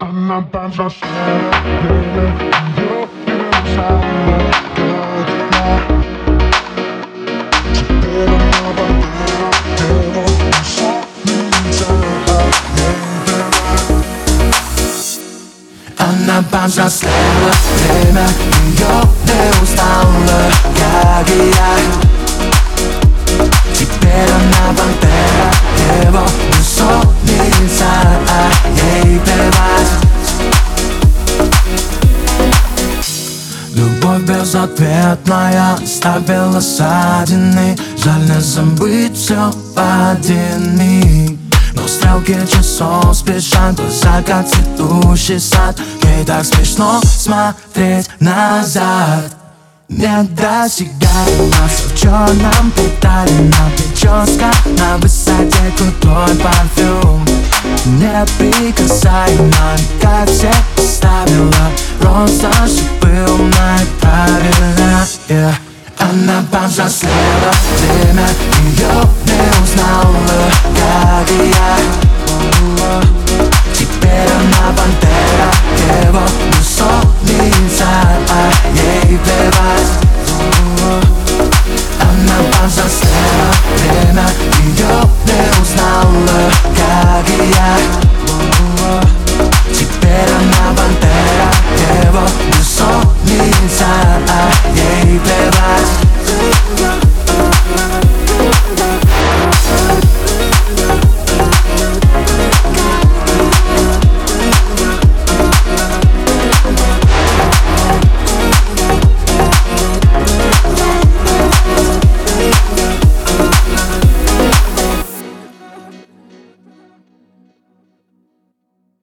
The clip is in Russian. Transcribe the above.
Она повзрослела, время ее не знала, как я. Теперь она подарила его солнце, Она повзрослела, время ее не узнала, как и я. Теперь она пантера, его бессонница, ей плевать. Любовь безответная оставила ссадины. Жаль не забыть все в один миг. Но стрелки часов спешат, глаза как цветущий сад. Ей так смешно смотреть назад. Недосягаемо все в черном приталена прическа, на высоте крутой парфюм. Неприкасаемо, как все оставила, просто шипы умная правильно, yeah. Она повзрослела, время ее не узнала, как и я.